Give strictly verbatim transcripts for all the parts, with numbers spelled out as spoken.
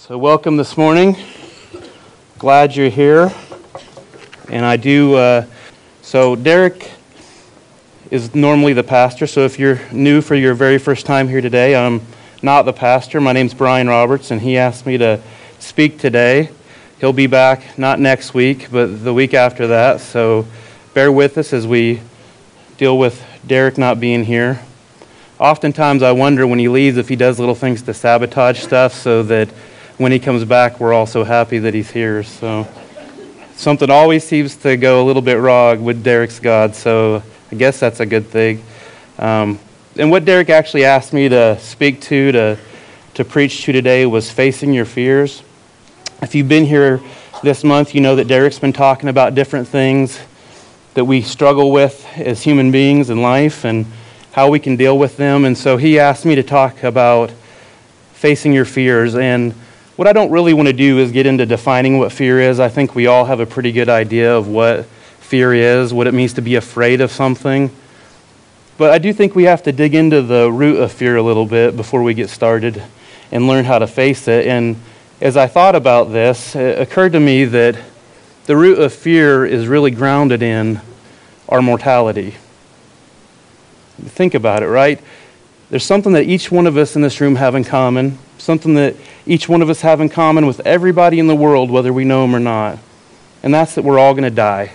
So welcome this morning. Glad you're here. And I do, uh, so Derek is normally the pastor, so if you're new for your very first time here today, I'm not the pastor. My name's Brian Roberts, and he asked me to speak today. He'll be back not next week, but the week after that, so bear with us as we deal with Derek not being here. Oftentimes I wonder when he leaves if he does little things to sabotage stuff so that when he comes back we're all so happy that he's here. So something always seems to go a little bit wrong with Derek's God, so I guess that's a good thing. Um, and what Derek actually asked me to speak to, to, to preach to today was facing your fears. If you've been here this month, you know that Derek's been talking about different things that we struggle with as human beings in life and how we can deal with them. And so he asked me to talk about facing your fears. And what I don't really want to do is get into defining what fear is. I think we all have a pretty good idea of what fear is, what it means to be afraid of something. But I do think we have to dig into the root of fear a little bit before we get started and learn how to face it. And as I thought about this, it occurred to me that the root of fear is really grounded in our mortality. Think about it, right? There's something that each one of us in this room have in common, something that each one of us have in common with everybody in the world, whether we know them or not, and that's that we're all going to die.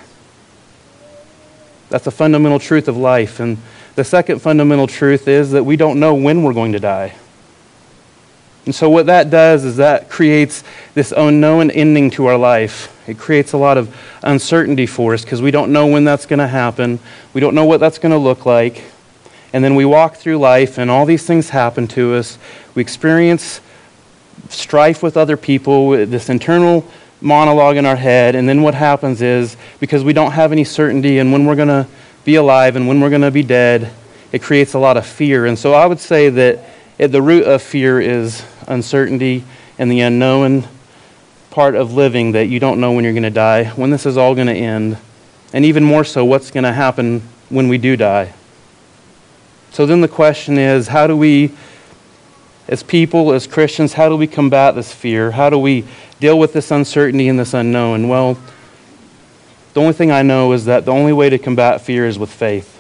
That's a fundamental truth of life. And the second fundamental truth is that we don't know when we're going to die. And so what that does is that creates this unknown ending to our life. It creates a lot of uncertainty for us because we don't know when that's going to happen. We don't know what that's going to look like. And then we walk through life and all these things happen to us. We experience strife with other people, this internal monologue in our head. And then what happens is, because we don't have any certainty in when we're going to be alive and when we're going to be dead, it creates a lot of fear. And so I would say that at the root of fear is uncertainty and the unknown part of living, that you don't know when you're going to die, when this is all going to end, and even more so, what's going to happen when we do die. So then the question is, how do we, as people, as Christians, how do we combat this fear? How do we deal with this uncertainty and this unknown? Well, the only thing I know is that the only way to combat fear is with faith.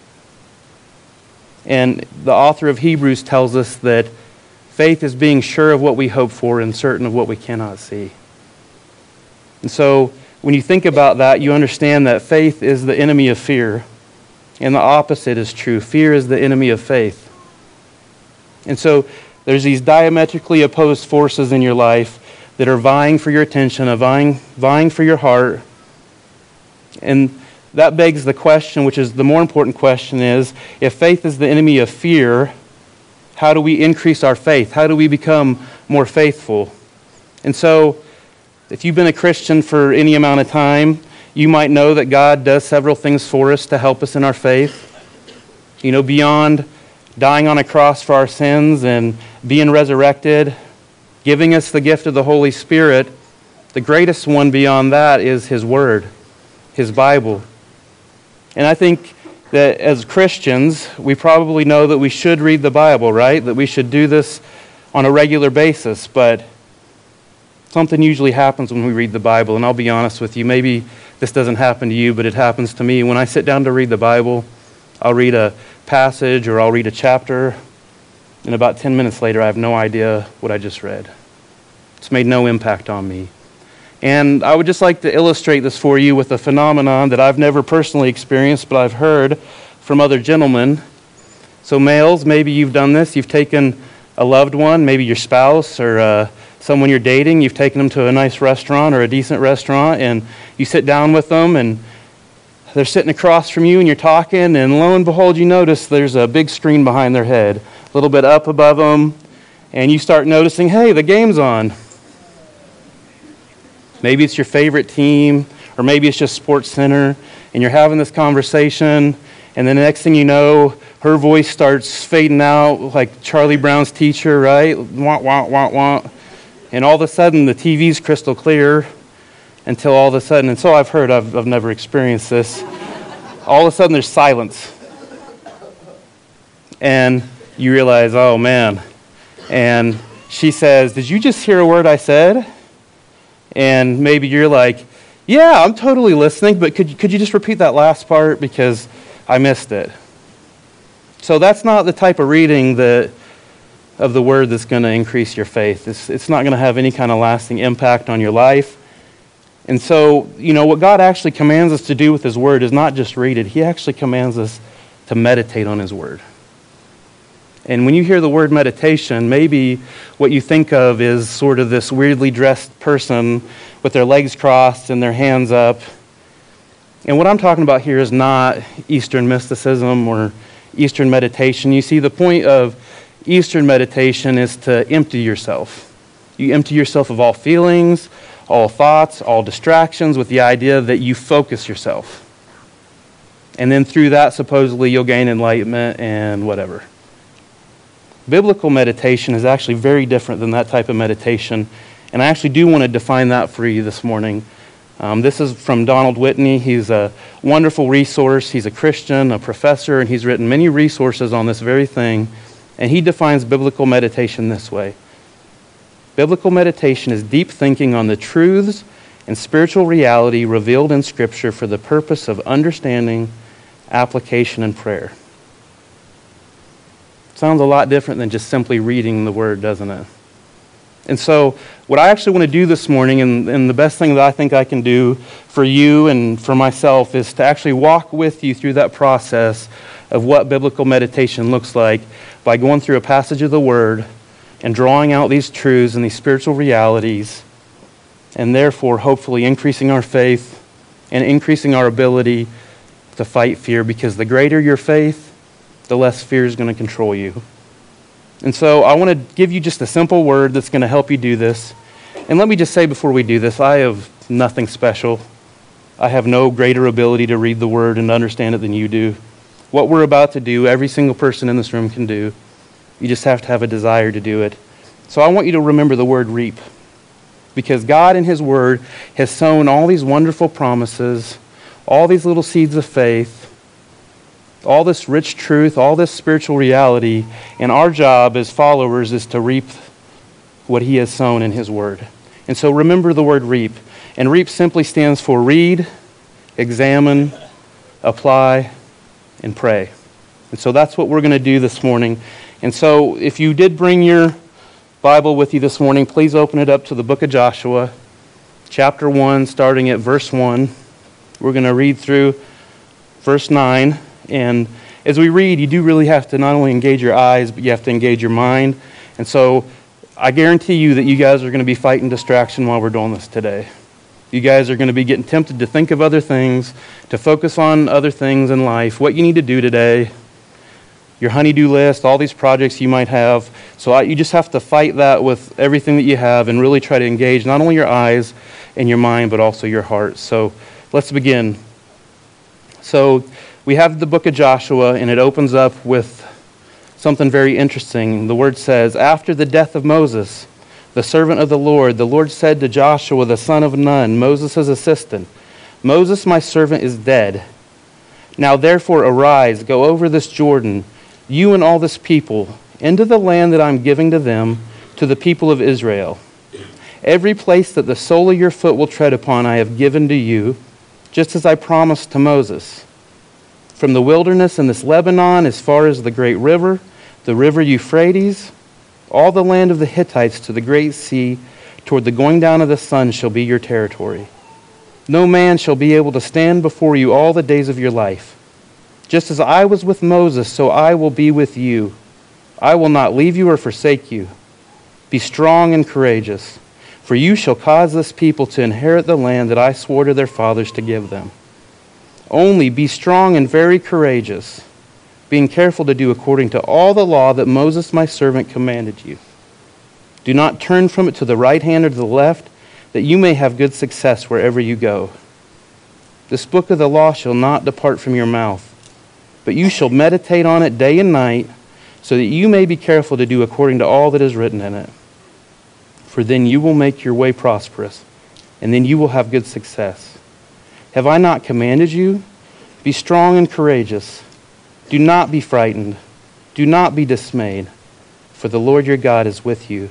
And the author of Hebrews tells us that faith is being sure of what we hope for and certain of what we cannot see. And so when you think about that, you understand that faith is the enemy of fear. And the opposite is true. Fear is the enemy of faith. And so there's these diametrically opposed forces in your life that are vying for your attention, are vying, vying for your heart. And that begs the question, which is the more important question, is if faith is the enemy of fear, how do we increase our faith? How do we become more faithful? And so if you've been a Christian for any amount of time, you might know that God does several things for us to help us in our faith. You know, beyond dying on a cross for our sins and being resurrected, giving us the gift of the Holy Spirit, the greatest one beyond that is His Word, His Bible. And I think that as Christians, we probably know that we should read the Bible, right? That we should do this on a regular basis, but something usually happens when we read the Bible, and I'll be honest with you, maybe this doesn't happen to you, but it happens to me. When I sit down to read the Bible, I'll read a passage or I'll read a chapter, and about ten minutes later, I have no idea what I just read. It's made no impact on me. And I would just like to illustrate this for you with a phenomenon that I've never personally experienced, but I've heard from other gentlemen. So males, maybe you've done this. You've taken a loved one, maybe your spouse or uh, someone you're dating, you've taken them to a nice restaurant or a decent restaurant, and you sit down with them, and they're sitting across from you, and you're talking, and lo and behold, you notice there's a big screen behind their head, a little bit up above them, and you start noticing, hey, the game's on. Maybe it's your favorite team, or maybe it's just Sports Center, and you're having this conversation, and then the next thing you know, her voice starts fading out like Charlie Brown's teacher, right? Wah, wah, wah, wah. And all of a sudden, the T V's crystal clear until all of a sudden, and so I've heard, I've, I've never experienced this, all of a sudden there's silence. And you realize, oh man. And she says, "Did you just hear a word I said?" And maybe you're like, "Yeah, I'm totally listening, but could, could you just repeat that last part because I missed it?" So that's not the type of reading that of the word that's going to increase your faith. It's, it's not going to have any kind of lasting impact on your life. And so, you know, what God actually commands us to do with his word is not just read it. He actually commands us to meditate on his word. And when you hear the word meditation, maybe what you think of is sort of this weirdly dressed person with their legs crossed and their hands up. And what I'm talking about here is not Eastern mysticism or Eastern meditation. You see, the point of Eastern meditation is to empty yourself. You empty yourself of all feelings, all thoughts, all distractions, with the idea that you focus yourself. And then through that, supposedly, you'll gain enlightenment and whatever. Biblical meditation is actually very different than that type of meditation. And I actually do want to define that for you this morning. Um, this is from Donald Whitney. He's a wonderful resource. He's a Christian, a professor, and he's written many resources on this very thing. And he defines biblical meditation this way. Biblical meditation is deep thinking on the truths and spiritual reality revealed in Scripture for the purpose of understanding, application, and prayer. Sounds a lot different than just simply reading the Word, doesn't it? And so what I actually want to do this morning, and, and the best thing that I think I can do for you and for myself, is to actually walk with you through that process of what biblical meditation looks like by going through a passage of the Word and drawing out these truths and these spiritual realities, and therefore hopefully increasing our faith and increasing our ability to fight fear, because the greater your faith, the less fear is going to control you. And so I want to give you just a simple word that's going to help you do this. And let me just say before we do this, I have nothing special. I have no greater ability to read the Word and understand it than you do. What we're about to do, every single person in this room can do. You just have to have a desire to do it. So I want you to remember the word reap. Because God in his word has sown all these wonderful promises, all these little seeds of faith, all this rich truth, all this spiritual reality, and our job as followers is to reap what he has sown in his word. And so remember the word reap. And reap simply stands for read, examine, apply, and pray. And so that's what we're going to do this morning. And so if you did bring your Bible with you this morning, please open it up to the book of Joshua, chapter one, starting at verse one. We're going to read through verse nine. And as we read, you do really have to not only engage your eyes, but you have to engage your mind. And so I guarantee you that you guys are going to be fighting distraction while we're doing this today. You guys are going to be getting tempted to think of other things, to focus on other things in life, what you need to do today, your honey-do list, all these projects you might have. So I, you just have to fight that with everything that you have and really try to engage not only your eyes and your mind, but also your heart. So let's begin. So we have the book of Joshua, and it opens up with something very interesting. The word says, "After the death of Moses, the servant of the Lord, the Lord said to Joshua, the son of Nun, Moses' assistant, 'Moses, my servant, is dead. Now therefore arise, go over this Jordan, you and all this people, into the land that I'm giving to them, to the people of Israel. Every place that the sole of your foot will tread upon I have given to you, just as I promised to Moses. From the wilderness and this Lebanon as far as the great river, the river Euphrates, all the land of the Hittites to the great sea, toward the going down of the sun shall be your territory. No man shall be able to stand before you all the days of your life. Just as I was with Moses, so I will be with you. I will not leave you or forsake you. Be strong and courageous, for you shall cause this people to inherit the land that I swore to their fathers to give them. Only be strong and very courageous, being careful to do according to all the law that Moses my servant commanded you. Do not turn from it to the right hand or to the left, that you may have good success wherever you go. This book of the law shall not depart from your mouth, but you shall meditate on it day and night, so that you may be careful to do according to all that is written in it. For then you will make your way prosperous, and then you will have good success. Have I not commanded you? Be strong and courageous. Do not be frightened. Do not be dismayed, for the Lord your God is with you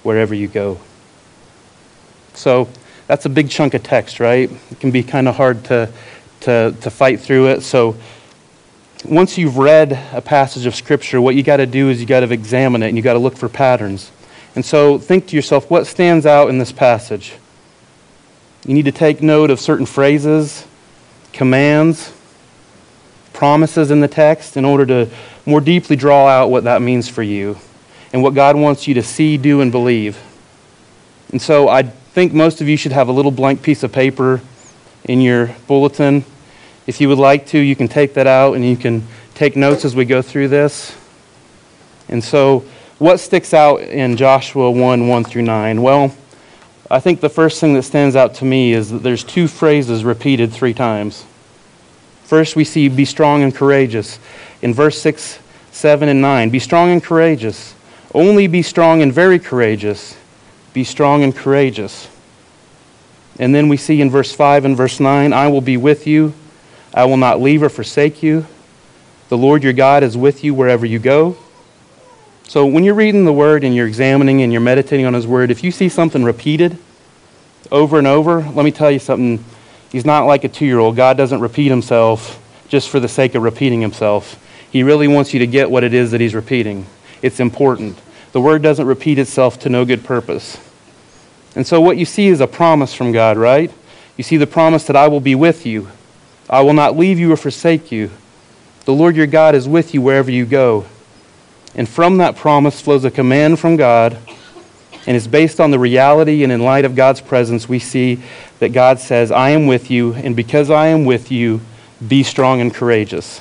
wherever you go. So that's a big chunk of text, right? It can be kind of hard to, to, to fight through it. So once you've read a passage of Scripture, what you got to do is you got to examine it and you got to look for patterns. And so think to yourself, what stands out in this passage? You need to take note of certain phrases, commands, promises in the text in order to more deeply draw out what that means for you and what God wants you to see, do, and believe. And so I think most of you should have a little blank piece of paper in your bulletin. If you would like to, you can take that out and you can take notes as we go through this. And so what sticks out in Joshua one, one through nine? Well, I think the first thing that stands out to me is that there's two phrases repeated three times. First, we see be strong and courageous. In verse six, seven, and nine, be strong and courageous. Only be strong and very courageous. Be strong and courageous. And then we see in verse five and verse nine, I will be with you. I will not leave or forsake you. The Lord your God is with you wherever you go. So when you're reading the Word and you're examining and you're meditating on His Word, if you see something repeated over and over, let me tell you something. He's not like a two-year-old. God doesn't repeat Himself just for the sake of repeating Himself. He really wants you to get what it is that He's repeating. It's important. The Word doesn't repeat itself to no good purpose. And so what you see is a promise from God, right? You see the promise that I will be with you. I will not leave you or forsake you. The Lord your God is with you wherever you go. And from that promise flows a command from God, and it's based on the reality, and in light of God's presence, we see that God says, I am with you, and because I am with you, be strong and courageous.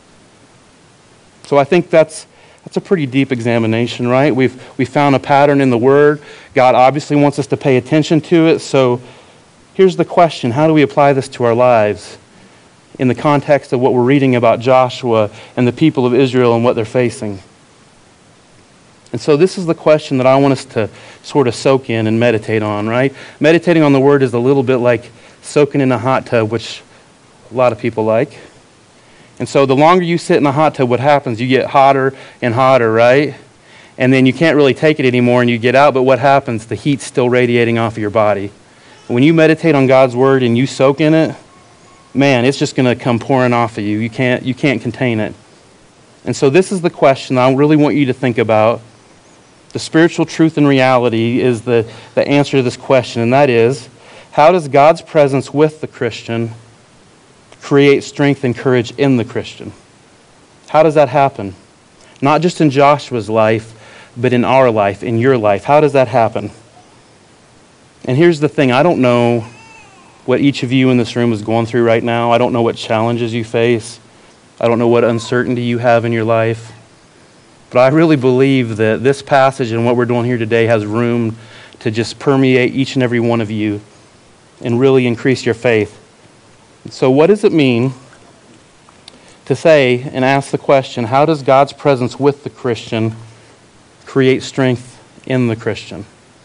So I think that's that's a pretty deep examination, right? We've we found a pattern in the Word. God obviously wants us to pay attention to it. So here's the question. How do we apply this to our lives in the context of what we're reading about Joshua and the people of Israel and what they're facing? And so this is the question that I want us to sort of soak in and meditate on, right? Meditating on the Word is a little bit like soaking in a hot tub, which a lot of people like. And so the longer you sit in the hot tub, what happens? You get hotter and hotter, right? And then you can't really take it anymore and you get out, but what happens? The heat's still radiating off of your body. When you meditate on God's Word and you soak in it, man, it's just going to come pouring off of you. You can't, you can't contain it. And so this is the question I really want you to think about. The spiritual truth and reality is the, the answer to this question, and that is, how does God's presence with the Christian create strength and courage in the Christian? How does that happen? Not just in Joshua's life, but in our life, in your life. How does that happen? And here's the thing. I don't know what each of you in this room is going through right now. I don't know what challenges you face. I don't know what uncertainty you have in your life. But I really believe that this passage and what we're doing here today has room to just permeate each and every one of you and really increase your faith. So what does it mean to say and ask the question, how does God's presence with the Christian create strength in the Christian?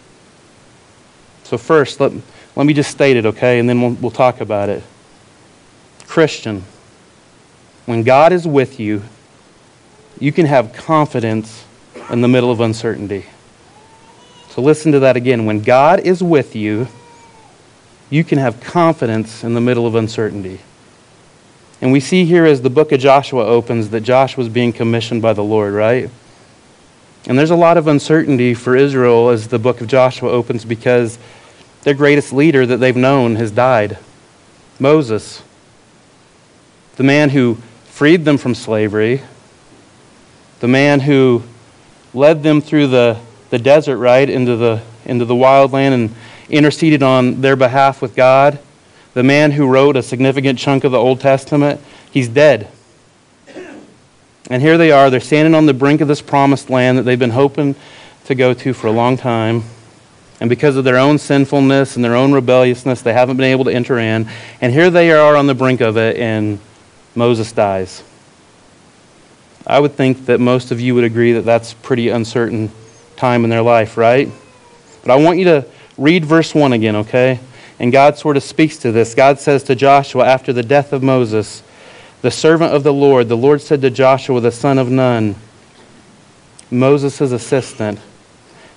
So first, let, let me just state it, okay, and then we'll, we'll talk about it. Christian, when God is with you, you can have confidence in the middle of uncertainty. So listen to that again. When God is with you, you can have confidence in the middle of uncertainty. And we see here as the book of Joshua opens that Joshua is being commissioned by the Lord, right? And there's a lot of uncertainty for Israel as the book of Joshua opens because their greatest leader that they've known has died. Moses, the man who freed them from slavery, the man who led them through the, the desert, right, into the into the wild land and interceded on their behalf with God, the man who wrote a significant chunk of the Old Testament, he's dead. And here they are, they're standing on the brink of this promised land that they've been hoping to go to for a long time. And because of their own sinfulness and their own rebelliousness, they haven't been able to enter in. And here they are on the brink of it, and Moses dies. I would think that most of you would agree that that's a pretty uncertain time in their life, right? But I want you to read verse one again, okay? And God sort of speaks to this. God says to Joshua after the death of Moses, the servant of the Lord, the Lord said to Joshua, the son of Nun, Moses' assistant,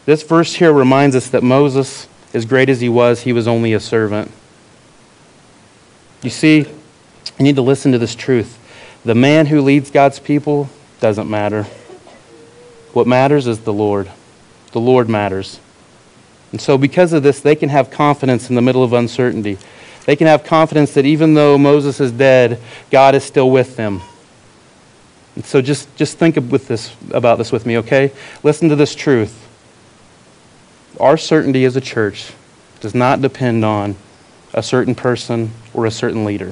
This verse here reminds us that Moses, as great as he was, he was only a servant. You see, you need to listen to this truth. The man who leads God's people doesn't matter. What matters is the Lord. The Lord matters. And so because of this, they can have confidence in the middle of uncertainty. They can have confidence that even though Moses is dead, God is still with them. And so just, just think with this, about this with me, okay? Listen to this truth. Our certainty as a church does not depend on a certain person or a certain leader.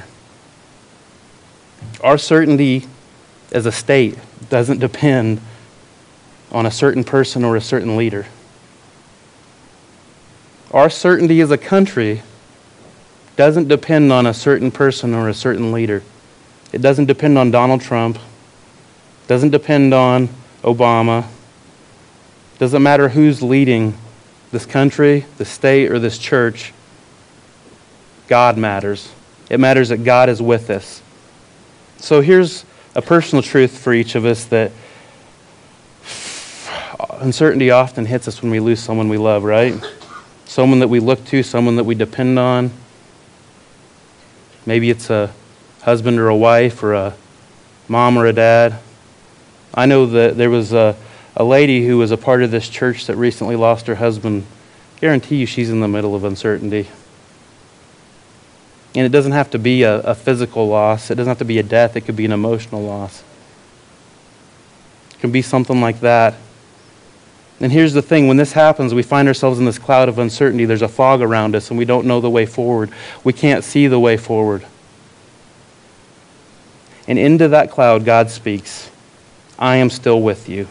Our certainty as a state doesn't depend on a certain person or a certain leader. Our certainty as a country doesn't depend on a certain person or a certain leader. It doesn't depend on Donald Trump. It doesn't depend on Obama. It doesn't matter who's leading this country, the state, or this church. God matters. It matters that God is with us. So here's a personal truth for each of us, that uncertainty often hits us when we lose someone we love, right? Someone that we look to, someone that we depend on. Maybe it's a husband or a wife or a mom or a dad. I know that there was a, a lady who was a part of this church that recently lost her husband. I guarantee you she's in the middle of uncertainty. And it doesn't have to be a, a physical loss. It doesn't have to be a death. It could be an emotional loss. It can be something like that. And here's the thing. When this happens, we find ourselves in this cloud of uncertainty. There's a fog around us, and we don't know the way forward. We can't see the way forward. And into that cloud, God speaks, I am still with you.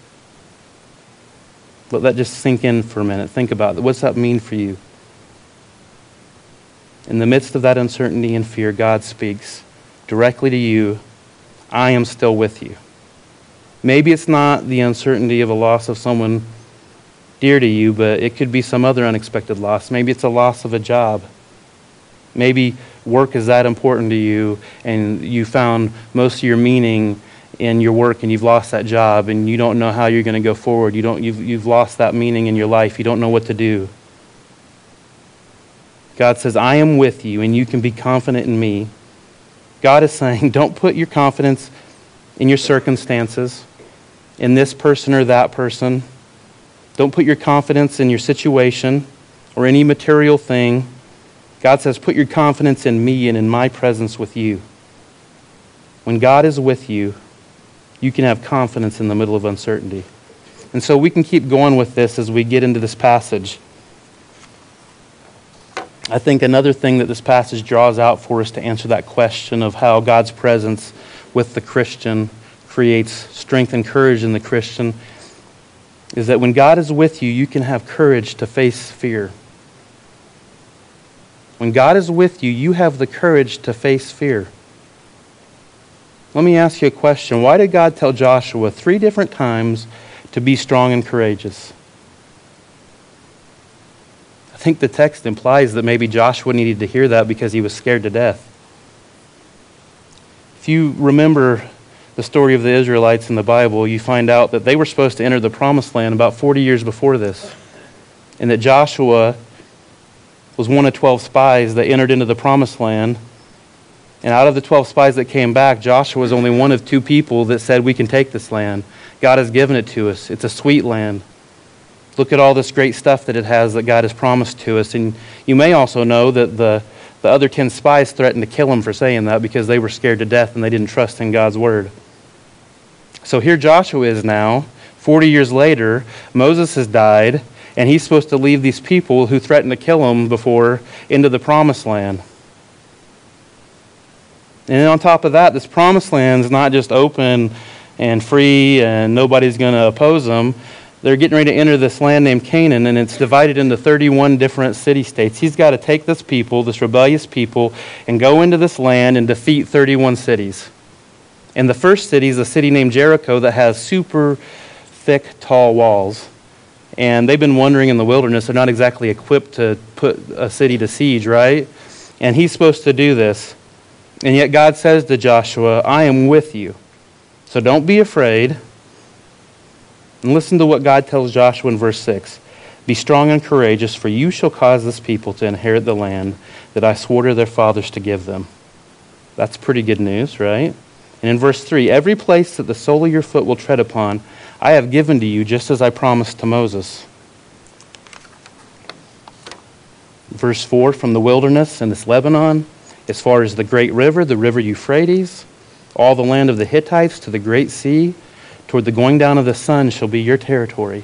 Let that just sink in for a minute. Think about it. What's that mean for you? In the midst of that uncertainty and fear, God speaks directly to you, I am still with you. Maybe it's not the uncertainty of a loss of someone dear to you, but it could be some other unexpected loss. Maybe it's a loss of a job. Maybe work is that important to you, and you found most of your meaning in your work, and you've lost that job, and you don't know how you're going to go forward. You don't, you've, you've lost that meaning in your life. You don't know what to do. God says, I am with you, and you can be confident in me. God is saying, don't put your confidence in your circumstances, in this person or that person. Don't put your confidence in your situation or any material thing. God says, put your confidence in me and in my presence with you. When God is with you, you can have confidence in the middle of uncertainty. And so we can keep going with this as we get into this passage. I think another thing that this passage draws out for us to answer that question of how God's presence with the Christian creates strength and courage in the Christian is that when God is with you, you can have courage to face fear. When God is with you, you have the courage to face fear. Let me ask you a question. Why did God tell Joshua three different times to be strong and courageous? I think the text implies that maybe Joshua needed to hear that because he was scared to death. If you remember the story of the Israelites in the Bible, you find out that they were supposed to enter the Promised Land about forty years before this, and that Joshua was one of twelve spies that entered into the Promised Land. And out of the twelve spies that came back, Joshua was only one of two people that said, we can take this land. God has given it to us. It's a sweet land. Look at all this great stuff that it has that God has promised to us. And you may also know that the, the other ten spies threatened to kill him for saying that because they were scared to death and they didn't trust in God's word. So here Joshua is now, forty years later. Moses has died, and he's supposed to lead these people who threatened to kill him before into the Promised Land. And then on top of that, this Promised Land is not just open and free and nobody's going to oppose them. They're getting ready to enter this land named Canaan, and it's divided into thirty-one different city-states. He's got to take this people, this rebellious people, and go into this land and defeat thirty-one cities. And the first city is a city named Jericho that has super thick, tall walls. And they've been wandering in the wilderness. They're not exactly equipped to put a city to siege, right? And he's supposed to do this. And yet God says to Joshua, I am with you. So don't be afraid. And listen to what God tells Joshua in verse six. Be strong and courageous, for you shall cause this people to inherit the land that I swore to their fathers to give them. That's pretty good news, right? And in verse three, every place that the sole of your foot will tread upon, I have given to you, just as I promised to Moses. Verse four, from the wilderness and this Lebanon, as far as the great river, the river Euphrates, all the land of the Hittites to the great sea, toward the going down of the sun shall be your territory.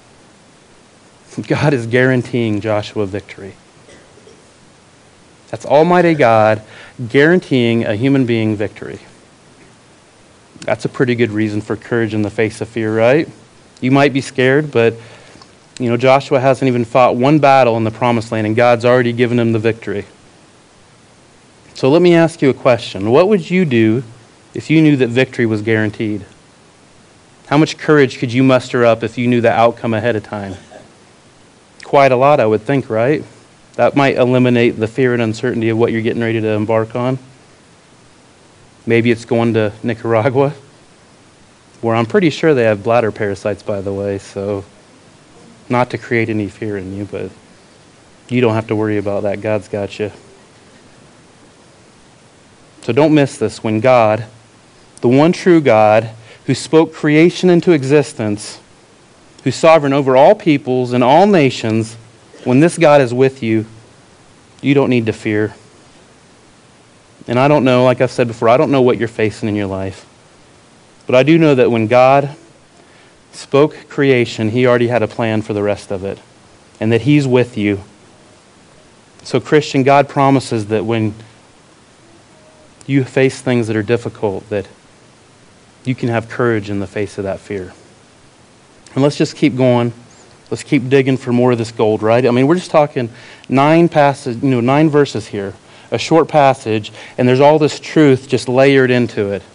God is guaranteeing Joshua victory. That's Almighty God guaranteeing a human being victory. That's a pretty good reason for courage in the face of fear, right? You might be scared, but you know, Joshua hasn't even fought one battle in the Promised Land, and God's already given him the victory. So let me ask you a question. What would you do if you knew that victory was guaranteed? How much courage could you muster up if you knew the outcome ahead of time? Quite a lot, I would think, right? That might eliminate the fear and uncertainty of what you're getting ready to embark on. Maybe it's going to Nicaragua, where I'm pretty sure they have bladder parasites, by the way, so not to create any fear in you, but you don't have to worry about that. God's got you. So don't miss this. When God, the one true God, who spoke creation into existence, who's sovereign over all peoples and all nations, when this God is with you, you don't need to fear. And I don't know, like I've said before, I don't know what you're facing in your life. But I do know that when God spoke creation, he already had a plan for the rest of it. And that he's with you. So Christian, God promises that when you face things that are difficult, that you can have courage in the face of that fear. And let's just keep going. Let's keep digging for more of this gold, right? I mean, we're just talking nine passages, you know, nine verses here, a short passage, and there's all this truth just layered into it.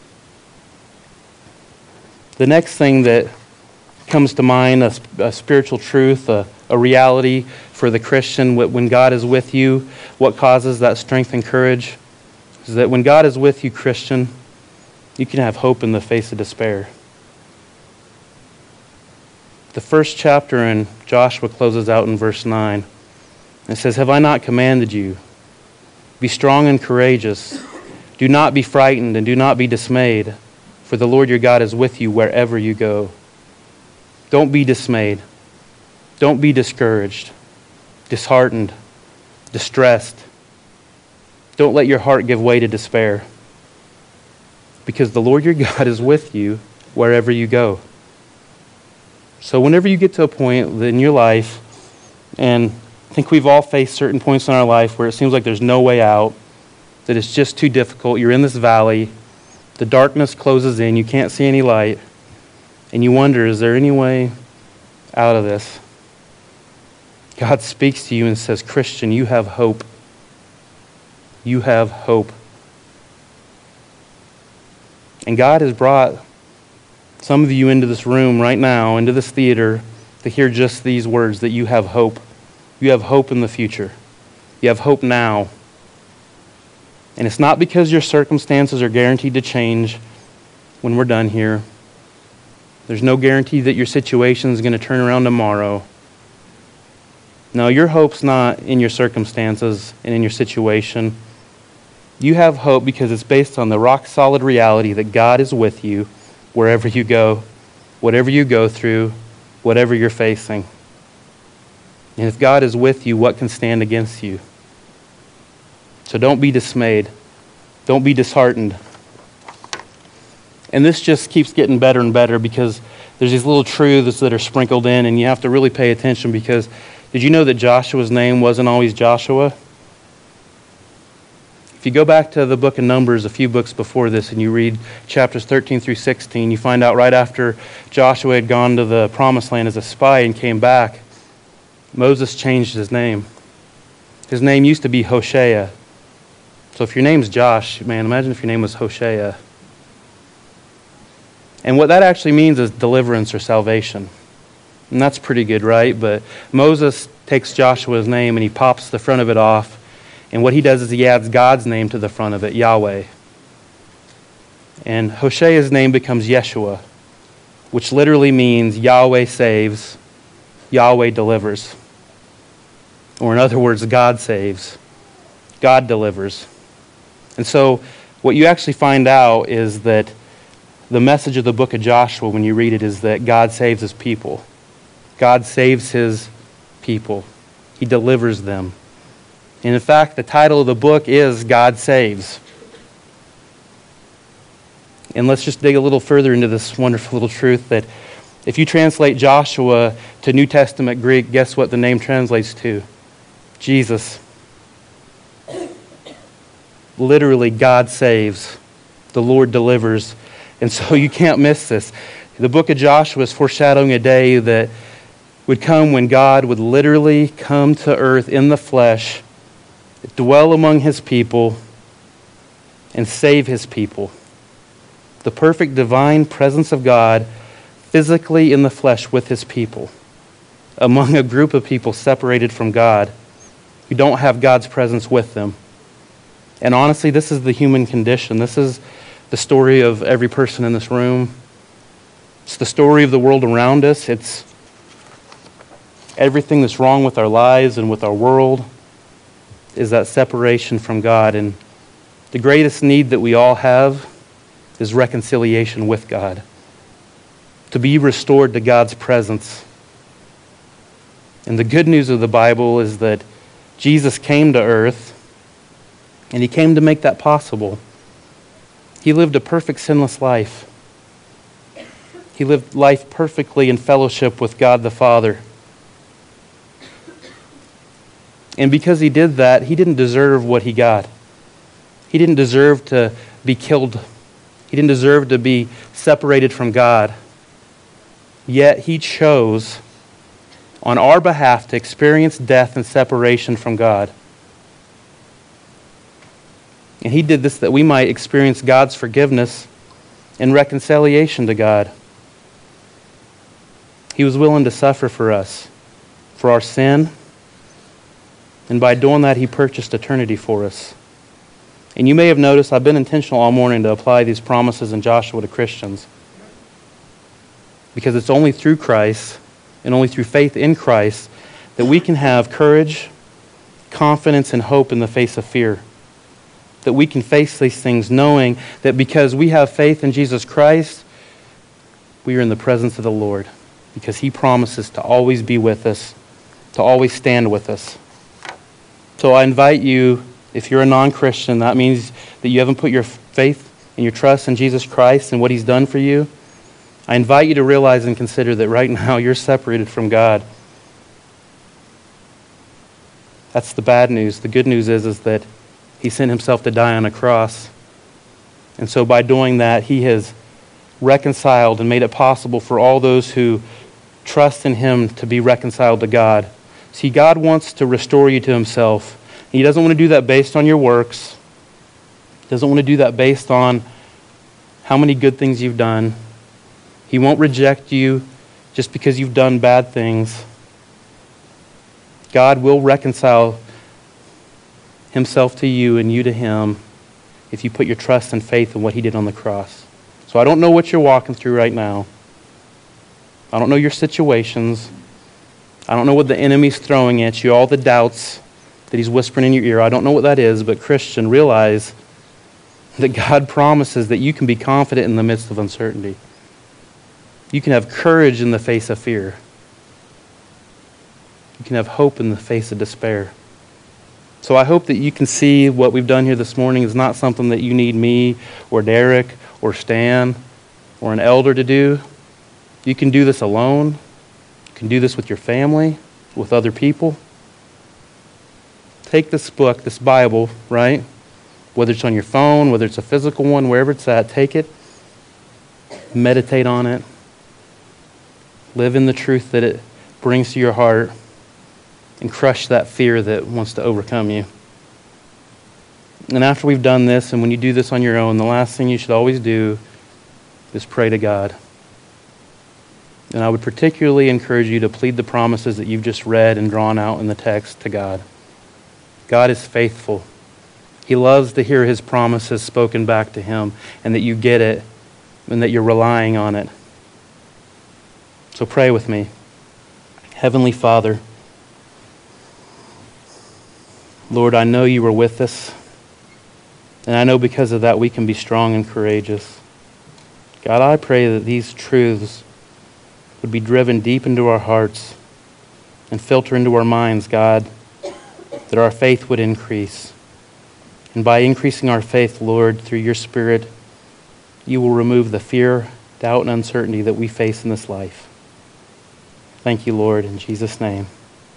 The next thing that comes to mind, a, a spiritual truth, a, a reality for the Christian, when God is with you, what causes that strength and courage, is that when God is with you, Christian, you can have hope in the face of despair. The first chapter in Joshua closes out in verse nine. It says, have I not commanded you? Be strong and courageous. Do not be frightened and do not be dismayed, for the Lord your God is with you wherever you go. Don't be dismayed. Don't be discouraged, disheartened, distressed. Don't let your heart give way to despair, because the Lord your God is with you wherever you go. So whenever you get to a point in your life, and I think we've all faced certain points in our life where it seems like there's no way out, that it's just too difficult, you're in this valley, the darkness closes in, you can't see any light, and you wonder, is there any way out of this? God speaks to you and says, Christian, you have hope. You have hope. And God has brought some of you into this room right now, into this theater, to hear just these words, that you have hope. You have hope in the future. You have hope now. And it's not because your circumstances are guaranteed to change when we're done here. There's no guarantee that your situation is going to turn around tomorrow. No, your hope's not in your circumstances and in your situation. You have hope because it's based on the rock-solid reality that God is with you wherever you go, whatever you go through, whatever you're facing. And if God is with you, what can stand against you? So don't be dismayed. Don't be disheartened. And this just keeps getting better and better because there's these little truths that are sprinkled in, and you have to really pay attention, because did you know that Joshua's name wasn't always Joshua? If you go back to the book of Numbers, a few books before this, and you read chapters thirteen through sixteen, you find out right after Joshua had gone to the Promised Land as a spy and came back, Moses changed his name. His name used to be Hoshea. So if your name's Josh, man, imagine if your name was Hoshea. And what that actually means is deliverance or salvation. And that's pretty good, right? But Moses takes Joshua's name and he pops the front of it off. And what he does is he adds God's name to the front of it, Yahweh. And Hoshea's name becomes Yeshua. which literally means Yahweh saves, Yahweh delivers. Or in other words, God saves, God delivers. And so what you actually find out is that the message of the book of Joshua, when you read it, is that God saves his people. God saves his people. He delivers them. And in fact, the title of the book is God Saves. And let's just dig a little further into this wonderful little truth that if you translate Joshua to New Testament Greek, guess what the name translates to? Jesus. Literally, God saves. The Lord delivers. And so you can't miss this. The book of Joshua is foreshadowing a day that would come when God would literally come to earth in the flesh, dwell among his people, and save his people. The perfect divine presence of God physically in the flesh with his people, among a group of people separated from God, who don't have God's presence with them. And honestly, this is the human condition. This is the story of every person in this room. It's the story of the world around us. It's everything that's wrong with our lives and with our world is that separation from God. And the greatest need that we all have is reconciliation with God. To be restored to God's presence. And the good news of the Bible is that Jesus came to earth and he came to make that possible. He lived a perfect sinless life. He lived life perfectly in fellowship with God the Father. And because he did that, he didn't deserve what he got. He didn't deserve to be killed. He didn't deserve to be separated from God. Yet he chose on our behalf to experience death and separation from God. And he did this that we might experience God's forgiveness and reconciliation to God. He was willing to suffer for us, for our sin. And by doing that, he purchased eternity for us. And you may have noticed I've been intentional all morning to apply these promises in Joshua to Christians. Because it's only through Christ and only through faith in Christ that we can have courage, confidence, and hope in the face of fear. That we can face these things knowing that because we have faith in Jesus Christ, we are in the presence of the Lord. Because he promises to always be with us, to always stand with us. So I invite you, if you're a non-Christian, that means that you haven't put your faith and your trust in Jesus Christ and what he's done for you. I invite you to realize and consider that right now you're separated from God. That's the bad news. The good news is, is that he sent himself to die on a cross. And so by doing that, he has reconciled and made it possible for all those who trust in him to be reconciled to God. See, God wants to restore you to himself. He doesn't want to do that based on your works. He doesn't want to do that based on how many good things you've done. He won't reject you just because you've done bad things. God will reconcile himself to you and you to him if you put your trust and faith in what he did on the cross. So I don't know what you're walking through right now. I don't know your situations. I don't know what the enemy's throwing at you, all the doubts that he's whispering in your ear. I don't know what that is, but Christian, realize that God promises that you can be confident in the midst of uncertainty. You can have courage in the face of fear. You can have hope in the face of despair. So I hope that you can see what we've done here this morning is not something that you need me or Derek or Stan or an elder to do. You can do this alone. You can do this with your family, with other people. Take this book, this Bible, right? Whether it's on your phone, whether it's a physical one, wherever it's at, take it. Meditate on it. Live in the truth that it brings to your heart. And crush that fear that wants to overcome you. And after we've done this, and when you do this on your own, the last thing you should always do is pray to God. And I would particularly encourage you to plead the promises that you've just read and drawn out in the text to God. God is faithful. He loves to hear his promises spoken back to him, and that you get it, and that you're relying on it. So pray with me. Heavenly Father, Lord, I know you are with us, and I know because of that we can be strong and courageous. God, I pray that these truths would be driven deep into our hearts and filter into our minds, God, that our faith would increase. And by increasing our faith, Lord, through your Spirit, you will remove the fear, doubt, and uncertainty that we face in this life. Thank you, Lord, in Jesus' name.